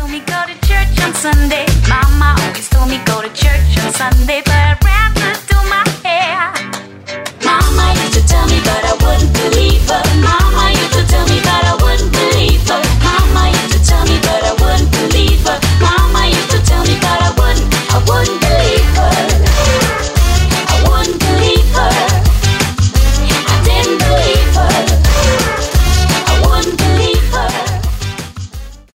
me go to church on Sunday. Mama always told me go to church on Sunday, but I ran